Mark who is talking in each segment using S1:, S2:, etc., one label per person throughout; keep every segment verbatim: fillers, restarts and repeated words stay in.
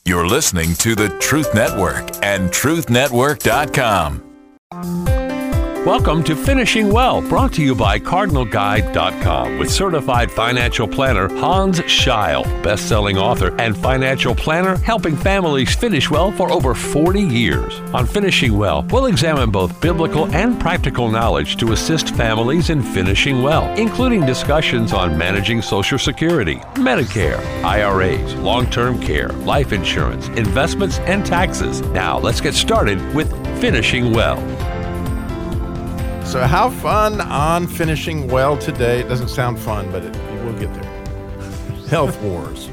S1: You're listening to the Truth Network and truth network dot com.
S2: Welcome to Finishing Well, brought to you by Cardinal Guide dot com with certified financial planner Hans Scheil, best-selling author and financial planner helping families finish well for over forty years. On Finishing Well, we'll examine both biblical and practical knowledge to assist families in finishing well, including discussions on managing Social Security, Medicare, I R As, long-term care, life insurance, investments, and taxes. Now, let's get started with Finishing Well.
S3: So how fun on Finishing Well today? It doesn't sound fun, but it, we'll get there. Health wars.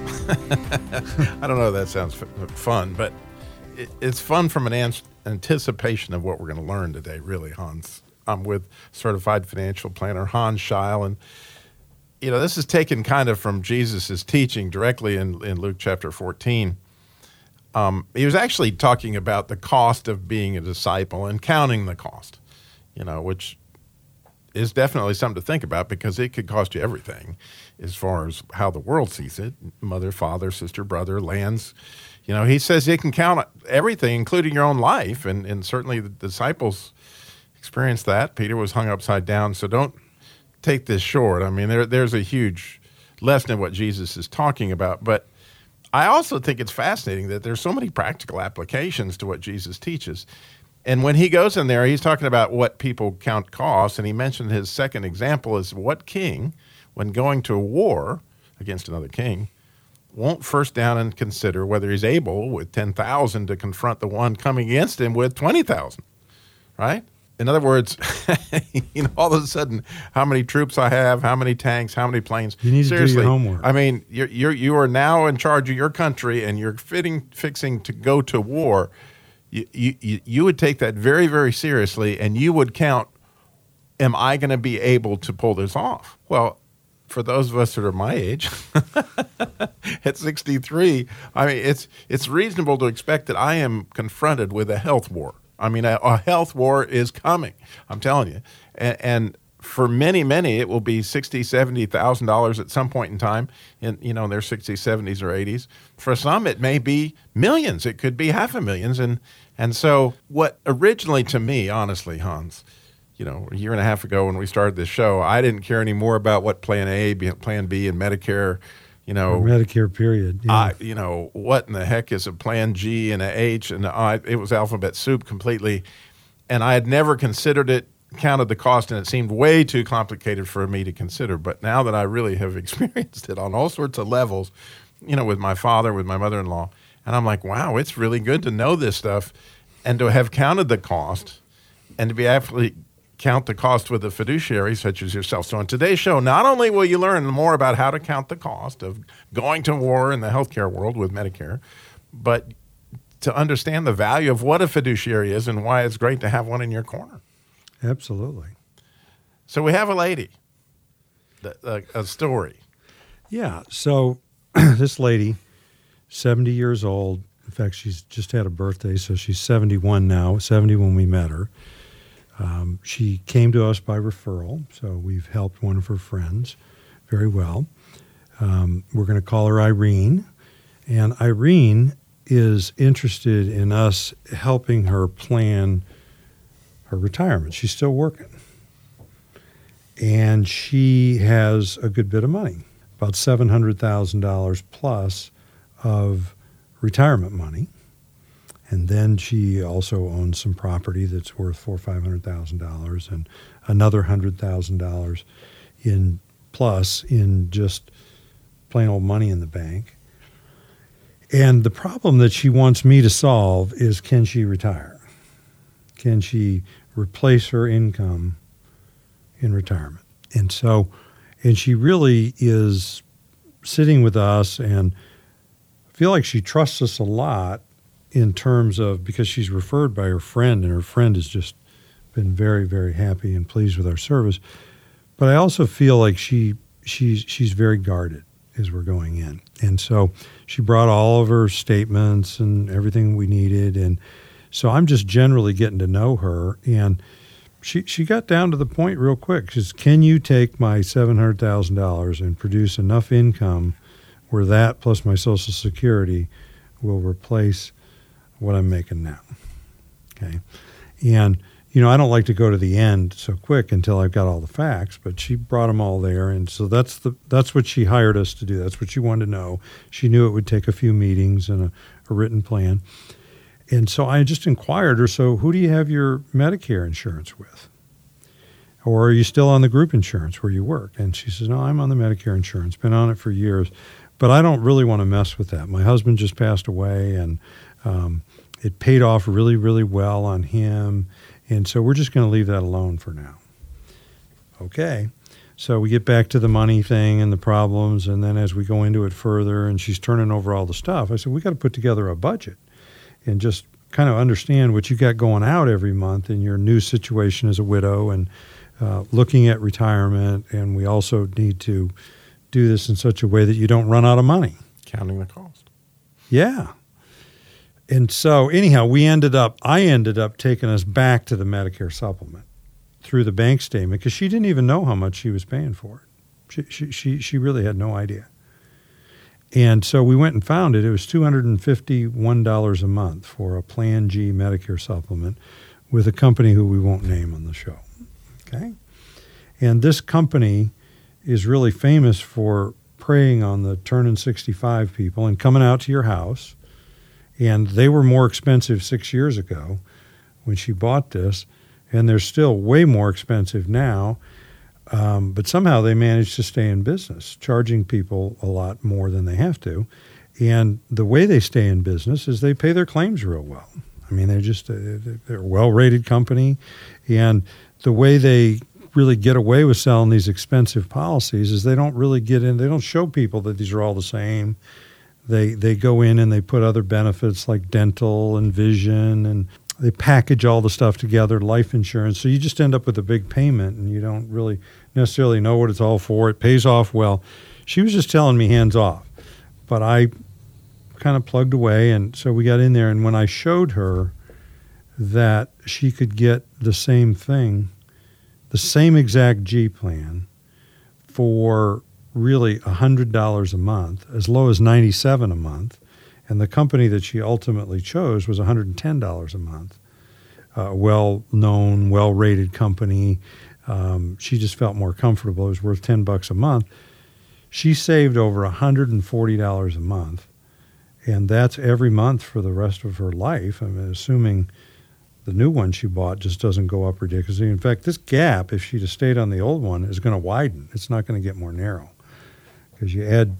S3: I don't know if that sounds f- fun, but it, it's fun from an an- anticipation of what we're going to learn today, really, Hans. I'm with certified financial planner Hans Scheil, and you know, this is taken kind of from Jesus' teaching directly in, in Luke chapter fourteen. Um, he was actually talking about the cost of being a disciple and counting the cost. You know, which is definitely something to think about because it could cost you everything as far as how the world sees it. Mother, father, sister, brother, lands. You know, he says you can count everything, including your own life. And, and certainly the disciples experienced that. Peter was hung upside down. So don't take this short. I mean, there, there's a huge lesson in what Jesus is talking about. But I also think it's fascinating that there's so many practical applications to what Jesus teaches. And when he goes in there, he's talking about what people count costs, and he mentioned his second example is what king, when going to a war against another king, won't first down and consider whether he's able with ten thousand to confront the one coming against him with twenty thousand, right? In other words, you know, all of a sudden, how many troops I have, how many tanks, how many planes.
S4: You need
S3: Seriously,
S4: to do your homework.
S3: I mean, you're, you're, you are now in charge of your country, and you're fitting, fixing to go to war. You, you you would take that very, very seriously, and you would count, am I going to be able to pull this off? Well, for those of us that are my age, at sixty-three, I mean, it's it's reasonable to expect that I am confronted with a health war. I mean, a, a health war is coming, I'm telling you. And, and for many, many, it will be sixty thousand dollars, seventy thousand dollars at some point in time, in, you know, in their sixties, seventies, or eighties. For some, it may be millions. It could be half a millions. And and so what originally to me, honestly, Hans, you know, a year and a half ago when we started this show, I didn't care any more about what Plan A, Plan B, and Medicare, you know.
S4: Or Medicare, period. Yeah.
S3: I, you know, what in the heck is a Plan G and a H? And I, it was alphabet soup completely. And I had never considered it, counted the cost, and it seemed way too complicated for me to consider. But now that I really have experienced it on all sorts of levels, you know, with my father, with my mother-in-law, and I'm like, wow, it's really good to know this stuff and to have counted the cost and to be actually count the cost with a fiduciary such as yourself. So on today's show, not only will you learn more about how to count the cost of going to war in the healthcare world with Medicare, but to understand the value of what a fiduciary is and why it's great to have one in your corner.
S4: Absolutely.
S3: So we have a lady, a, a story.
S4: Yeah. So this lady, seventy years old. In fact, she's just had a birthday, so she's seventy-one now, seventy when we met her. Um, she came to us by referral, so we've helped one of her friends very well. Um, we're going to call her Irene. And Irene is interested in us helping her plan her retirement. She's still working. And she has a good bit of money, about seven hundred thousand dollars plus of retirement money. And then she also owns some property that's worth four or five hundred thousand dollars, and another hundred thousand dollars in plus in just plain old money in the bank. And the problem that she wants me to solve is, can she retire? Can she replace her income in retirement? And so, and she really is sitting with us, and I feel like she trusts us a lot in terms of, because she's referred by her friend, and her friend has just been very, very happy and pleased with our service. But I also feel like she she's she's very guarded as we're going in. And so she brought all of her statements and everything we needed. And so I'm just generally getting to know her. And she she got down to the point real quick. She says, can you take my seven hundred thousand dollars and produce enough income where that plus my Social Security will replace what I'm making now. Okay. And, you know, I don't like to go to the end so quick until I've got all the facts, but she brought them all there. And so that's the that's what she hired us to do. That's what she wanted to know. She knew it would take a few meetings and a, a written plan. And so I just inquired her, so who do you have your Medicare insurance with? Or are you still on the group insurance where you work? And she says, no, I'm on the Medicare insurance, been on it for years. But I don't really want to mess with that. My husband just passed away, and um, it paid off really, really well on him. And so we're just going to leave that alone for now. Okay. So we get back to the money thing and the problems, and then as we go into it further and she's turning over all the stuff, I said, we got to put together a budget and just kind of understand what you got going out every month in your new situation as a widow and uh, looking at retirement. And we also need to do this in such a way that you don't run out of money.
S3: Counting the cost.
S4: Yeah. And so anyhow, we ended up, I ended up taking us back to the Medicare supplement through the bank statement because she didn't even know how much she was paying for it. She, she, she, she really had no idea. And so we went and found it. It was two hundred fifty-one dollars a month for a Plan G Medicare supplement with a company who we won't name on the show. Okay? And this company is really famous for preying on the turning sixty-five people and coming out to your house. And they were more expensive six years ago when she bought this, and they're still way more expensive now. Um, but somehow they managed to stay in business, charging people a lot more than they have to. And the way they stay in business is they pay their claims real well. I mean, they're just a, they're a well-rated company. And the way they really get away with selling these expensive policies is they don't really get in, they don't show people that these are all the same. They they go in and they put other benefits like dental and vision, and they package all the stuff together, life insurance. So you just end up with a big payment and you don't really necessarily know what it's all for. It pays off well. She was just telling me hands off, but I kind of plugged away. And so we got in there, and when I showed her that she could get the same thing, the same exact G plan for really one hundred dollars a month, as low as ninety-seven dollars a month, and the company that she ultimately chose was one hundred ten dollars a month. A uh, well-known, well-rated company. Um, she just felt more comfortable. It was worth ten bucks a month. She saved over one hundred forty dollars a month, and that's every month for the rest of her life. I mean, assuming the new one she bought just doesn't go up ridiculously. In fact, this gap, if she'd have stayed on the old one, is going to widen. It's not going to get more narrow because you add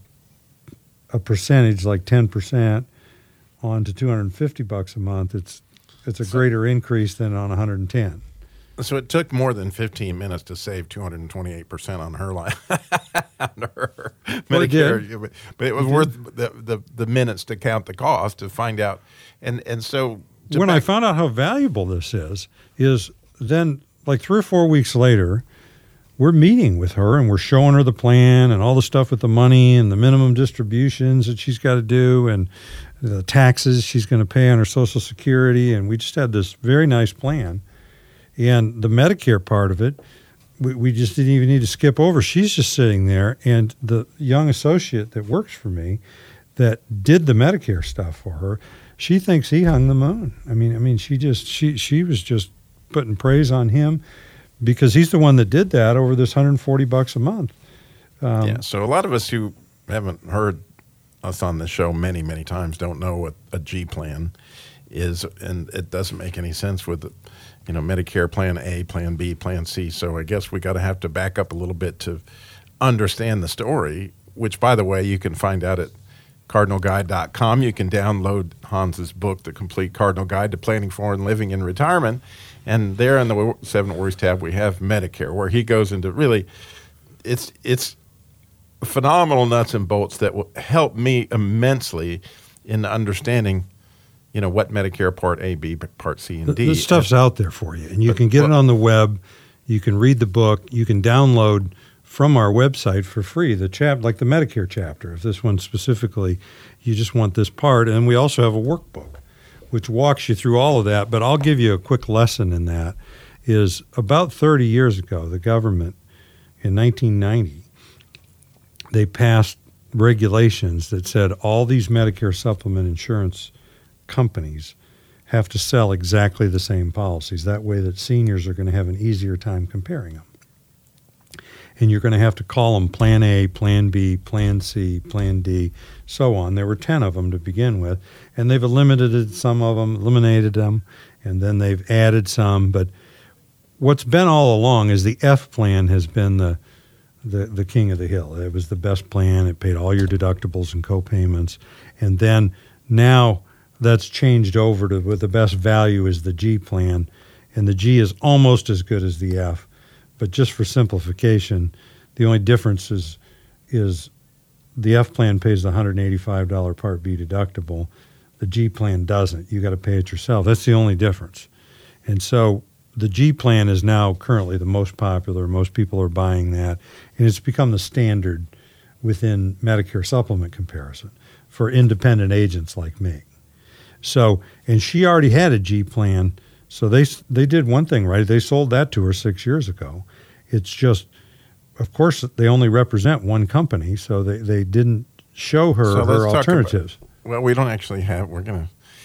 S4: a percentage like ten percent on to two hundred fifty bucks a month. It's it's a greater increase than on one hundred ten.
S3: So it took more than fifteen minutes to save two hundred twenty-eight percent on her life, on her
S4: well,
S3: Medicare.
S4: It did.
S3: But it was
S4: it
S3: worth the, the the minutes to count the cost to find out. And and so
S4: when back- I found out how valuable this is, is then like three or four weeks later, we're meeting with her and we're showing her the plan and all the stuff with the money and the minimum distributions that she's got to do and the taxes she's going to pay on her Social Security. And we just had this very nice plan. And the Medicare part of it, we, we just didn't even need to skip over. She's just sitting there, and the young associate that works for me that did the Medicare stuff for her, she thinks he hung the moon. I mean, I mean, she just she she was just putting praise on him because he's the one that did that over this one hundred forty bucks a month. Um,
S3: yeah. So a lot of us who haven't heard us on this show many, many times don't know what a G plan is, and it doesn't make any sense with the, you know, Medicare Plan A, Plan B, Plan C. So I guess we got to have to back up a little bit to understand the story, which, by the way, you can find out at cardinal guide dot com. You can download Hans's book, The Complete Cardinal Guide to Planning for and Living in Retirement. And there in the Seven Worries tab, we have Medicare, where he goes into really, it's it's phenomenal nuts and bolts that will help me immensely in understanding, you know, what Medicare Part A, B, Part C, and D.
S4: The stuff's out there for you, and you but, can get well, it on the web. You can read the book. You can download from our website for free the chap, like the Medicare chapter. If this one specifically, you just want this part, and we also have a workbook, which walks you through all of that. But I'll give you a quick lesson in that. Is about thirty years ago, the government in nineteen ninety, they passed regulations that said all these Medicare supplement insurance companies have to sell exactly the same policies. That way that seniors are going to have an easier time comparing them. And you're going to have to call them Plan A, Plan B, Plan C, Plan D, so on. There were ten of them to begin with, and they've eliminated some of them, eliminated them, and then they've added some. But what's been all along is the F plan has been the the, the king of the hill. It was the best plan. It paid all your deductibles and co-payments. And then now that's changed over to with the best value is the G plan, and the G is almost as good as the F. But just for simplification, the only difference is, is the F plan pays the one hundred eighty-five dollars Part B deductible. The G plan doesn't. You got to pay it yourself. That's the only difference. And so the G plan is now currently the most popular. Most people are buying that. And it's become the standard within Medicare supplement comparison for independent agents like me. So, and she already had a G plan. So they they did one thing right. They sold that to her six years ago. It's just, of course, they only represent one company, so they, they didn't show her
S3: so
S4: her alternatives.
S3: About, well, we don't actually have, we're going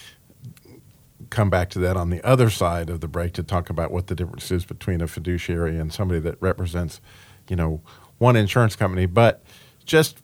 S3: to come back to that on the other side of the break to talk about what the difference is between a fiduciary and somebody that represents, you know, one insurance company. But just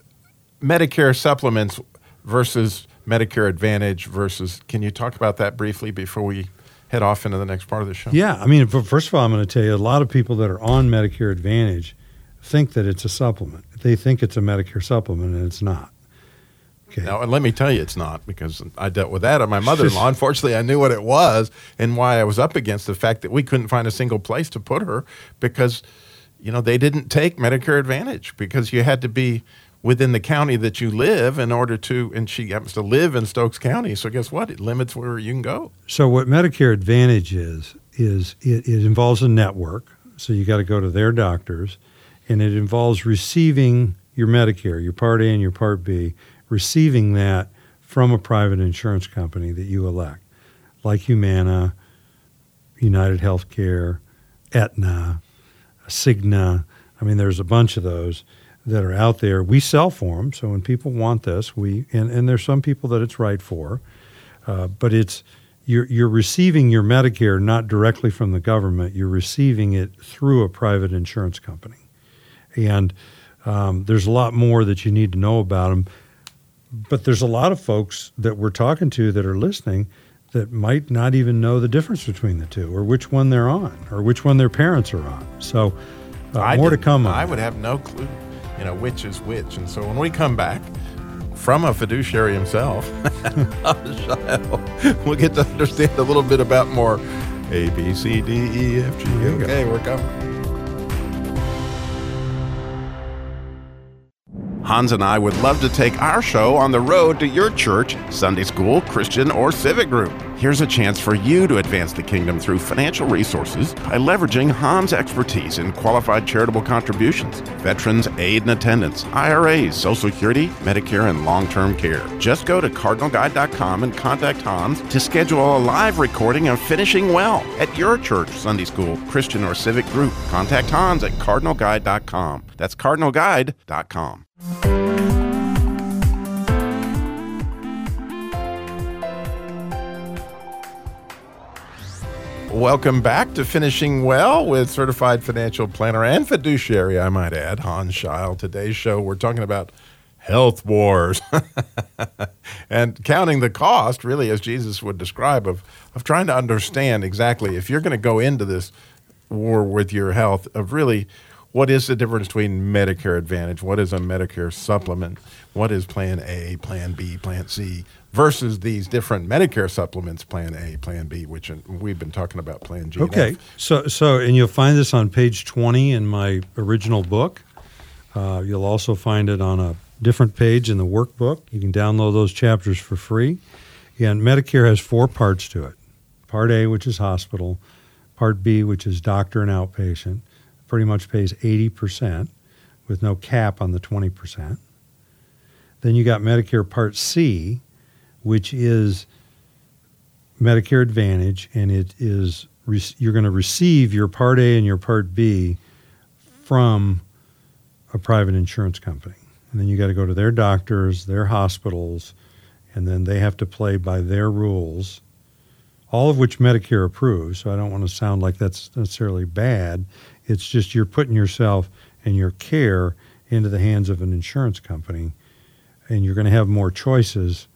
S3: Medicare supplements versus Medicare Advantage versus, can you talk about that briefly before we head off into the next part of the show?
S4: Yeah. I mean, first of all, I'm going to tell you, a lot of people that are on Medicare Advantage think that it's a supplement. They think it's a Medicare supplement, and it's not. Okay.
S3: Now, and let me tell you, it's not, because I dealt with that at my mother-in-law. Unfortunately, I knew what it was and why I was up against the fact that we couldn't find a single place to put her because, you know, they didn't take Medicare Advantage because you had to be within the county that you live in order to, and she happens to live in Stokes County, so guess what? It limits where you can go.
S4: So what Medicare Advantage is, is it, it involves a network, so you got to go to their doctors, and it involves receiving your Medicare, your Part A and your Part B, receiving that from a private insurance company that you elect, like Humana, United Healthcare, Aetna, Cigna. I mean, there's a bunch of those that are out there. We sell for them, so when people want this, we and, and there's some people that it's right for, uh, but it's you're you're receiving your Medicare not directly from the government. You're receiving it through a private insurance company, and um, there's a lot more that you need to know about them. But there's a lot of folks that we're talking to that are listening that might not even know the difference between the two, or which one they're on, or which one their parents are on. So uh, more to come on
S3: I
S4: that.
S3: would have no clue, you know, which is which. And so when we come back from a fiduciary himself, we'll get to understand a little bit about more A, B, C, D, E, F, G. Okay, we're coming. Hans and I would love to take our show on the road to your church, Sunday school, Christian, or civic group. Here's a chance for you to advance the kingdom through financial resources by leveraging Hans' expertise in qualified charitable contributions, veterans aid and attendance, I R As, Social Security, Medicare, and long-term care. Just go to cardinal guide dot com and contact Hans to schedule a live recording of Finishing Well at your church, Sunday school, Christian, or civic group. Contact Hans at cardinal guide dot com. That's cardinal guide dot com. Welcome back to Finishing Well with certified financial planner and fiduciary, I might add, Hans Scheil. Today's show, we're talking about health wars and counting the cost, really, as Jesus would describe, of, of trying to understand exactly if you're going to go into this war with your health, of really what is the difference between Medicare Advantage, what is a Medicare supplement, what is Plan A, Plan B, Plan C, versus these different Medicare supplements, Plan A, Plan B, which we've been talking about Plan G.
S4: Okay, so so and you'll find this on page twenty in my original book. Uh, you'll also find it on a different page in the workbook. You can download those chapters for free. And Medicare has four parts to it. Part A, which is hospital. Part B, which is doctor and outpatient. Pretty much pays eighty percent with no cap on the twenty percent. Then you got Medicare Part C, which is Medicare Advantage, and it is you're going to receive your Part A and your Part B from a private insurance company. And then you got to go to their doctors, their hospitals, and then they have to play by their rules, all of which Medicare approves. So I don't want to sound like that's necessarily bad. It's just you're putting yourself and your care into the hands of an insurance company, and you're going to have more choices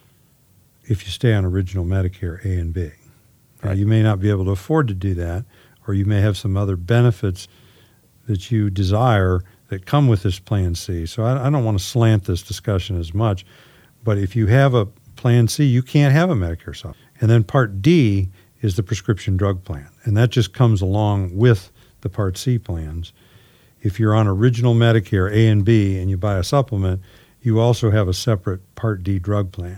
S4: if you stay on original Medicare A and B. Now, you may not be able to afford to do that, or you may have some other benefits that you desire that come with this Plan C. So I, I don't want to slant this discussion as much, but if you have a Plan C, you can't have a Medicare supplement. And then Part D is the prescription drug plan, and that just comes along with the Part C plans. If you're on original Medicare A and B and you buy a supplement, you also have a separate Part D drug plan.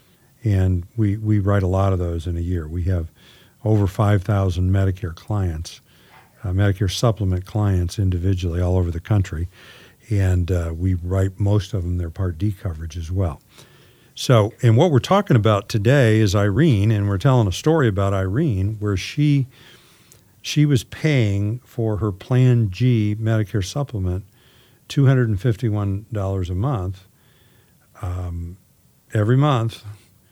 S4: And we, we write a lot of those in a year. We have over five thousand Medicare clients, uh, Medicare supplement clients individually all over the country. And uh, we write most of them their Part D coverage as well. So, and what we're talking about today is Irene, and we're telling a story about Irene where she she was paying for her Plan G Medicare supplement two hundred fifty-one dollars a month um, every month.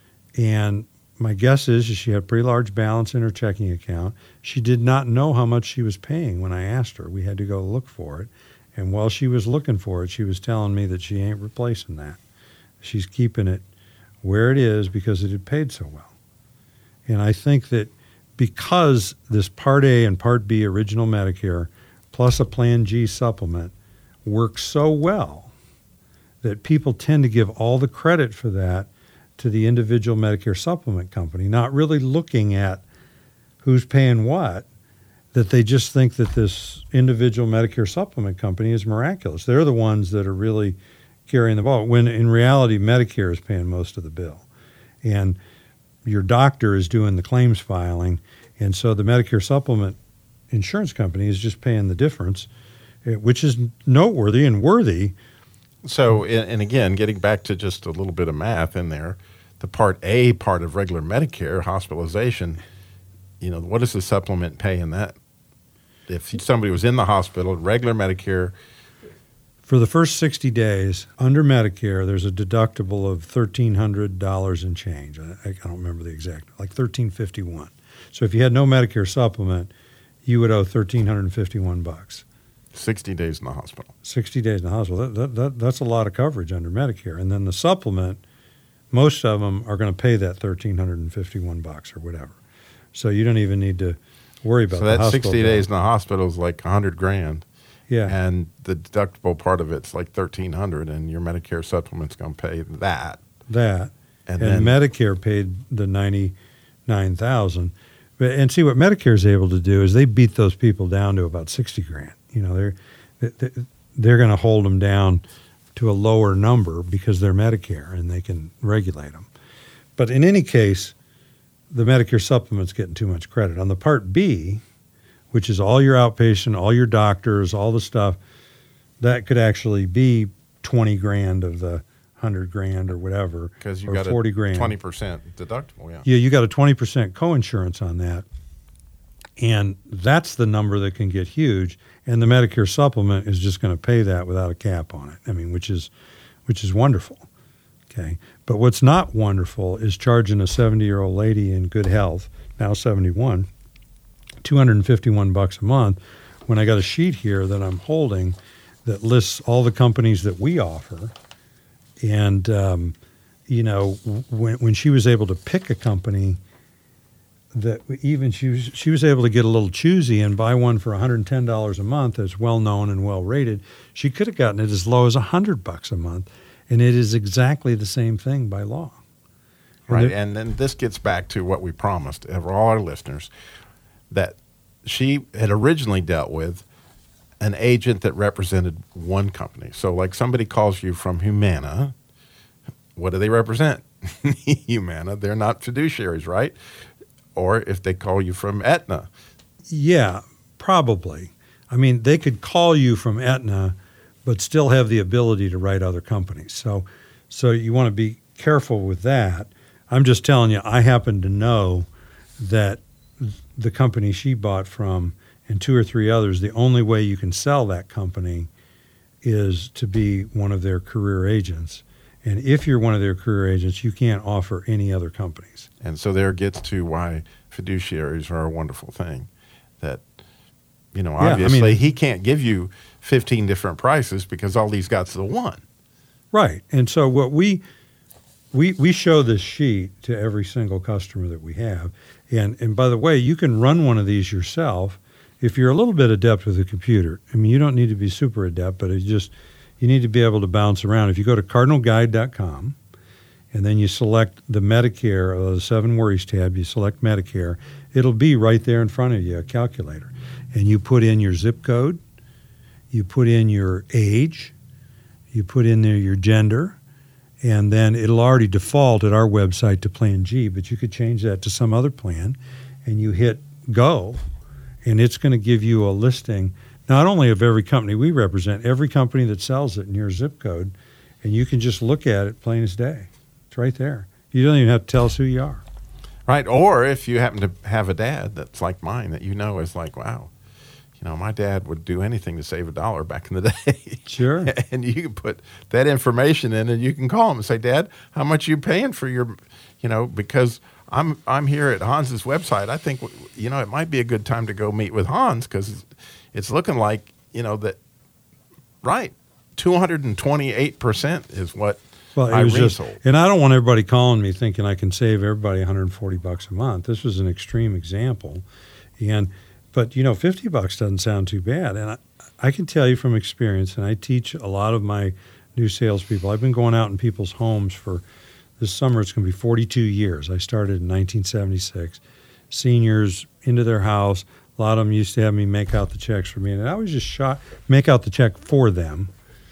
S4: And my guess is she had a pretty large balance in her checking account. She did not know how much she was paying when I asked her. We had to go look for it. And while she was looking for it, she was telling me that she ain't replacing that. She's keeping it where it is because it had paid so well. And I think that because this Part A and Part B original Medicare plus a Plan G supplement works so well that people tend to give all the credit for that to the individual Medicare supplement company, not really looking at who's paying what, that they just think that this individual Medicare supplement company is miraculous. They're the ones that are really carrying the ball, when in reality, Medicare is paying most of the bill. And your doctor is doing the claims filing, and so the Medicare supplement insurance company is just paying the difference, which is noteworthy and worthy.
S3: So, and again, getting back to just a little bit of math in there, the Part A part of regular Medicare, hospitalization, you know, what does the supplement pay in that? If somebody was in the hospital, regular Medicare.
S4: For the first sixty days, under Medicare, there's a deductible of thirteen hundred dollars and change. I, I don't remember the exact, like thirteen fifty-one. So if you had no Medicare supplement, you would owe thirteen fifty-one bucks.
S3: sixty days in the hospital.
S4: sixty days in the hospital. That, that, that, that's a lot of coverage under Medicare. And then the supplement, most of them are going to pay that thirteen fifty-one bucks or whatever. So you don't even need to worry about
S3: so
S4: the
S3: that
S4: hospital
S3: sixty
S4: bill.
S3: days in the hospital is like one hundred grand.
S4: Yeah.
S3: And the deductible part of it's like thirteen hundred, and your Medicare supplement's going to pay that.
S4: That.
S3: And,
S4: And,
S3: then
S4: Medicare paid the ninety-nine thousand. But and see what Medicare is able to do is they beat those people down to about sixty grand. You know, they're they're going to hold them down to a lower number because they're Medicare and they can regulate them. But in any case, the Medicare supplement's getting too much credit. On the Part B, which is all your outpatient, all your doctors, all the stuff, that could actually be twenty grand of the hundred grand or whatever,
S3: because you
S4: or
S3: got
S4: forty
S3: a
S4: grand.
S3: twenty percent deductible, yeah.
S4: Yeah, you got a twenty percent coinsurance on that. And that's the number that can get huge. And the Medicare supplement is just going to pay that without a cap on it. I mean, which is which is wonderful. Okay. But what's not wonderful is charging a seventy-year-old lady in good health, now seventy-one, two hundred fifty-one bucks a month, when I got a sheet here that I'm holding that lists all the companies that we offer. And, um, you know, when when she was able to pick a company that even she was, she was able to get a little choosy and buy one for one hundred ten dollars a month that's well-known and well-rated, she could have gotten it as low as one hundred bucks a month. And it is exactly the same thing by law. And
S3: Right,
S4: there-
S3: and then this gets back to what we promised for all our listeners, that she had originally dealt with an agent that represented one company. So like somebody calls you from Humana, what do they represent? Humana, they're not fiduciaries, right? Or if they call you from Aetna.
S4: Yeah, probably. I mean, they could call you from Aetna, but still have the ability to write other companies. So, so you want to be careful with that. I'm just telling you, I happen to know that the company she bought from and two or three others, the only way you can sell that company is to be one of their career agents. And if you're one of their career agents, you can't offer any other companies.
S3: And so there gets to why fiduciaries are a wonderful thing. That, you know,
S4: Yeah, I
S3: obviously
S4: mean-
S3: he can't give you fifteen different prices because all he's got's the one.
S4: Right. And so what we we we show this sheet to every single customer that we have. And and by the way, you can run one of these yourself if you're a little bit adept with a computer. I mean, you don't need to be super adept, but it just you need to be able to bounce around. If you go to cardinal guide dot com and then you select the Medicare, or the Seven Worries tab, you select Medicare, it'll be right there in front of you, a calculator. And you put in your zip code, you put in your age, you put in there your gender, and then it'll already default at our website to Plan G, but you could change that to some other plan, and you hit go, and it's going to give you a listing not only of every company we represent, every company that sells it in your zip code, and you can just look at it plain as day. It's right there. You don't even have to tell us who you are.
S3: Right. Or if you happen to have a dad that's like mine that you know is like, wow, you know, my dad would do anything to save a dollar back in the day.
S4: Sure.
S3: And you can put that information in and you can call him and say, Dad, how much are you paying for your, you know, because I'm I'm here at Hans's website. I think, you know, it might be a good time to go meet with Hans because it's looking like, you know, that, right, two hundred twenty-eight percent is what
S4: Well, it
S3: Irene
S4: was just,
S3: sold.
S4: and I don't want everybody calling me thinking I can save everybody one hundred forty bucks a month. This was an extreme example, and but you know, fifty bucks doesn't sound too bad. And I, I can tell you from experience, and I teach a lot of my new salespeople. I've been going out in people's homes for this summer. It's going to be forty-two years. I started in nineteen seventy-six. Seniors into their house. A lot of them used to have me make out the checks for me, and I was just shocked. Make out the check for them.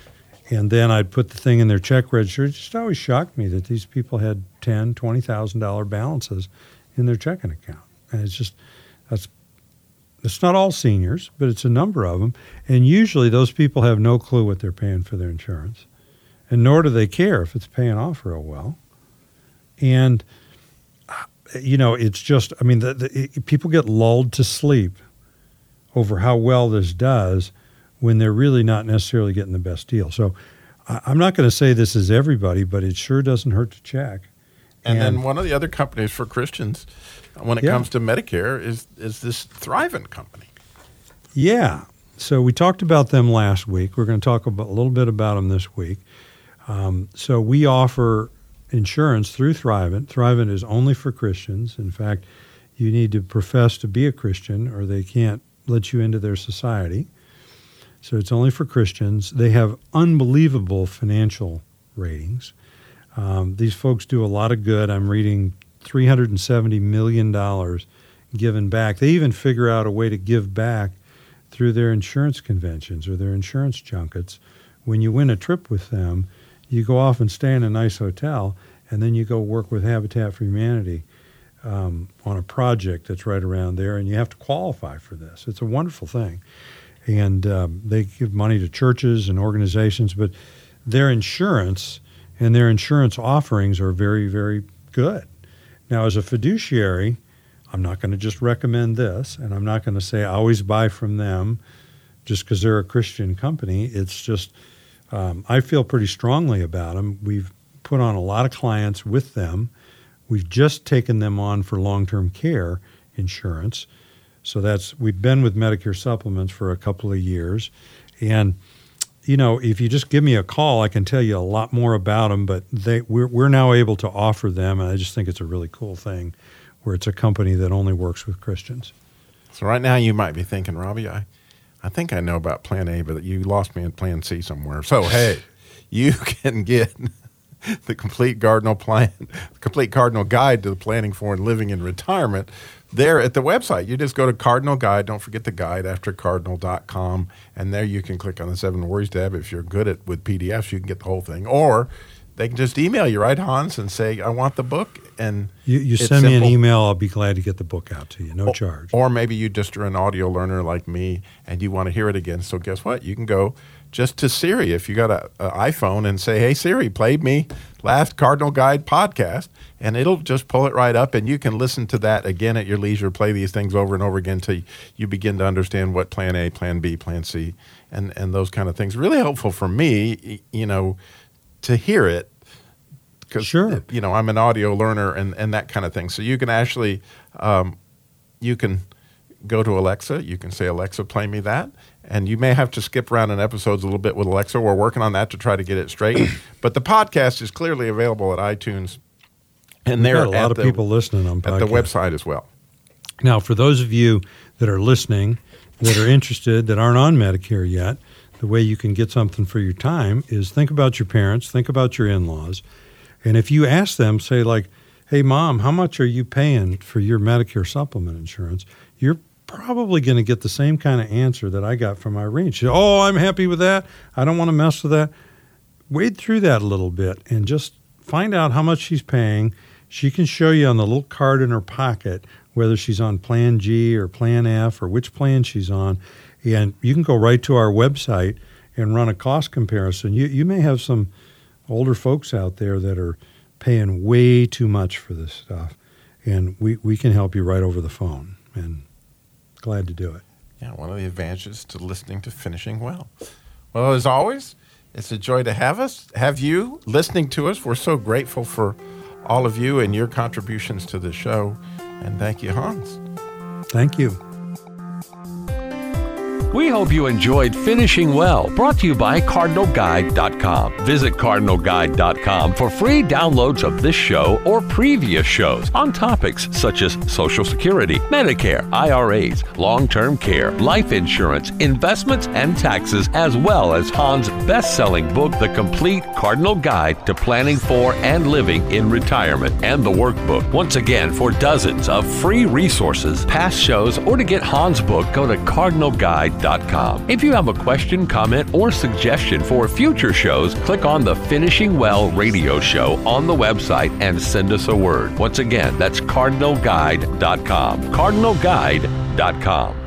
S4: And then I'd put the thing in their check register. It just always shocked me that these people had ten thousand dollars, twenty thousand dollars balances in their checking account. And it's just, that's, it's not all seniors, but it's a number of them. And usually those people have no clue what they're paying for their insurance. And nor do they care if it's paying off real well. And, you know, it's just, I mean, the, the, it, people get lulled to sleep over how well this does when they're really not necessarily getting the best deal. So I, I'm not going to say this is everybody, but it sure doesn't hurt to check.
S3: And,
S4: And-
S3: then one of the other companies for Christians when it
S4: Yeah.
S3: comes to Medicare is is this Thrivent company.
S4: Yeah. So we talked about them last week. We're going to talk about, a little bit about them this week. Um, so we offer insurance through Thrivent. Thrivent is only for Christians. In fact, you need to profess to be a Christian or they can't let you into their society. So it's only for Christians. They have unbelievable financial ratings. Um, these folks do a lot of good. I'm reading three hundred seventy million dollars given back. They even figure out a way to give back through their insurance conventions or their insurance junkets. When you win a trip with them, you go off and stay in a nice hotel, and then you go work with Habitat for Humanity um, on a project that's right around there, and you have to qualify for this. It's a wonderful thing. And um, they give money to churches and organizations, but their insurance and their insurance offerings are very, very good. Now, as a fiduciary, I'm not going to just recommend this, and I'm not going to say always buy from them just because they're a Christian company. It's just um, I feel pretty strongly about them. We've put on a lot of clients with them. We've just taken them on for long-term care insurance. So that's we've been with Medicare Supplements for a couple of years. And, you know, if you just give me a call, I can tell you a lot more about them. But they we're, we're now able to offer them, and I just think it's a really cool thing where it's a company that only works with Christians.
S3: So right now you might be thinking, Robbie, I, I think I know about Plan A, but you lost me in Plan C somewhere. So, hey, you can get the complete Cardinal plan, the complete Cardinal guide to the planning for and living in retirement there at the website. You just go to Cardinal Guide. Don't forget the guide after cardinal dot com. And there you can click on the Seven Worries tab. If you're good at with P D Fs, you can get the whole thing. Or they can just email you, right, Hans, and say, I want the book. And
S4: you, you
S3: it's
S4: send me an
S3: simple.
S4: email, I'll be glad to get the book out to you, no
S3: or,
S4: charge.
S3: Or maybe you just are an audio learner like me and you want to hear it again. So guess what? You can go just to Siri if you got an iPhone and say, hey, Siri, play me last Cardinal Guide podcast, and it'll just pull it right up, and you can listen to that again at your leisure, play these things over and over again until you begin to understand what plan A, plan B, plan C, and, and those kind of things. Really helpful for me, you know, to hear it. Because,
S4: sure.
S3: you know, I'm an audio learner and, and that kind of thing. So you can actually, um, you can go to Alexa. You can say, Alexa, play me that. And you may have to skip around in episodes a little bit with Alexa. We're working on that to try to get it straight. But the podcast is clearly available at iTunes. And there
S4: a lot of
S3: the,
S4: people listening on podcast.
S3: At the website as well.
S4: Now, for those of you that are listening, that are interested, that aren't on Medicare yet, the way you can get something for your time is think about your parents, think about your in-laws. And if you ask them, say like, hey, Mom, how much are you paying for your Medicare supplement insurance? You're probably going to get the same kind of answer that I got from Irene. She said, oh, I'm happy with that. I don't want to mess with that. Wade through that a little bit and just find out how much she's paying. She can show you on the little card in her pocket whether she's on Plan G or Plan F or which plan she's on. And you can go right to our website and run a cost comparison. You, you may have some older folks out there that are paying way too much for this stuff. And we, we can help you right over the phone. And glad to do it.
S3: Yeah, one of the advantages to listening to Finishing Well. Well, as always, it's a joy to have us, have you listening to us. We're so grateful for all of you and your contributions to the show. And thank you, Hans.
S4: Thank you.
S2: We hope you enjoyed Finishing Well, brought to you by Cardinal Guide dot com. Visit Cardinal Guide dot com for free downloads of this show or previous shows on topics such as Social Security, Medicare, I R As, long-term care, life insurance, investments, and taxes, as well as Hans' best-selling book, The Complete Cardinal Guide to Planning for and Living in Retirement, and the workbook. Once again, for dozens of free resources, past shows, or to get Hans' book, go to Cardinal Guide dot com. If you have a question, comment, or suggestion for future shows, click on the Finishing Well radio show on the website and send us a word. Once again, that's Cardinal Guide dot com. Cardinal Guide dot com.